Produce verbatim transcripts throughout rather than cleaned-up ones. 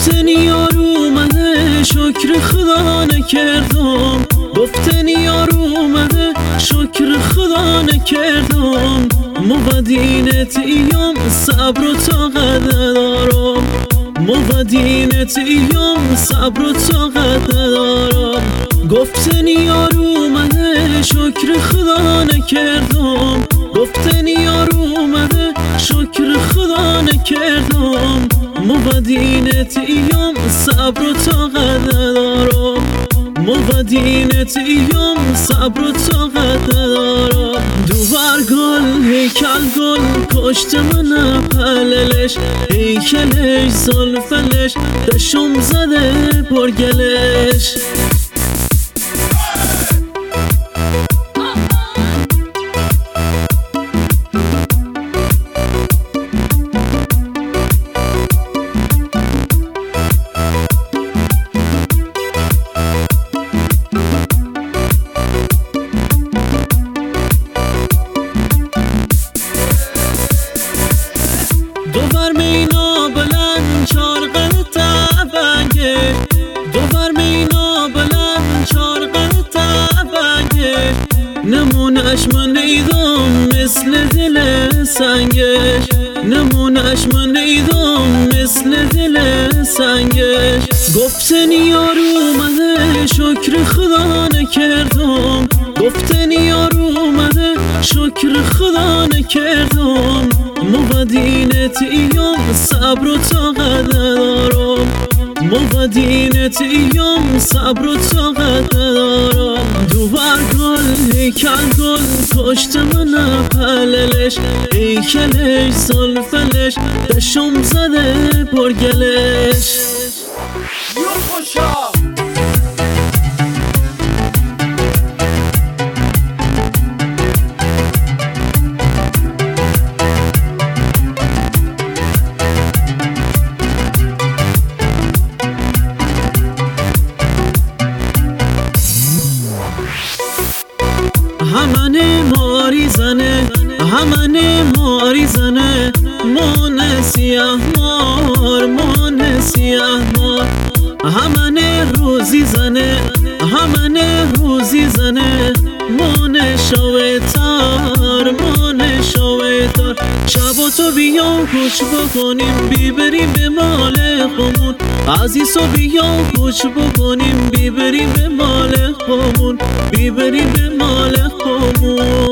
گفتن یارو اومده شکر خدا نکردم، گفتن یارو اومده شکر خدا نکردم. مبدینت ایام صبر و طاقت ندارم، مبدینت ایام صبر و طاقت ندارم. گفتن یارو اومده شکر خدا نکردم، گفتن یارو اومده شکر خدا نکردم. مبدینت ایام صبر و طاقت ندارم، مبدینت ایام صبر و طاقت ندارم. دوبار گل هیکل گل پشت من پللش، هیکلش زلفلش دشم زده پرگلش. دوبر مینا بلند چارقل تفنگه، دوبر مینا بلند چارقل تفنگه. نمونش من نیدم مثل دل سنگش، نمونش من نیدم مثل دل سنگش. گفتن یارو اومده شکر خدا نکردم، گفتن یارو اومده شکر خدا نکردم. مبدینت ایام صبر و طاقت ندارم، مبدینت ایام صبر و طاقت ندارم. دوبر گل هیکل گل پشت من پللش، هیکلش زلفلش دشم زده پرگلش. همانه ماری زنه، همانه ماری زنه، مون سیاه مار، مون سیاه مار. همانه روزی زنه، همانه روزی زنه، مون شویتار، مون شویتار. شب و تو بیام کوچ بکنیم بیبریم به مال خمون، عزیز و بیام کوچ بکنیم بیبریم به مال خمون، بیبریم به مال خمون.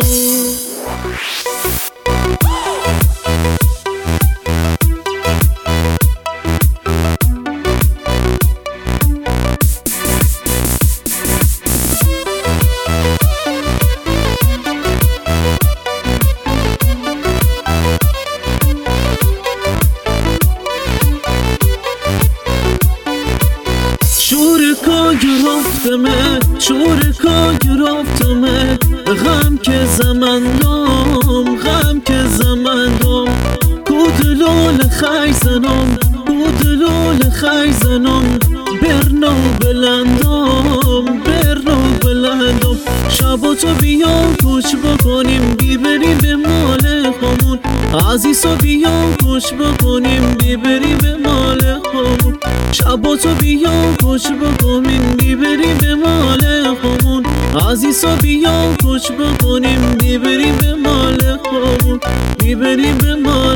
شورکا گرفتمه، شورکا گرفتمه. غم که زمندم، غم که زمندم. کودلول خی زنم، کودلول خی زنم. برنو بلندم، برنو بلندم. شب و تو بیام کوچ بکنیم بیبریم به مال خمون، عزیز و بیام کوچ بکنیم بیبریم به مال خمون. شب و تو بیام کوچ بکنیم بیبریم به مال خمون، عزیز و بیام کوچ بکنیم بیبریم به مال خمون، بیبریم به مال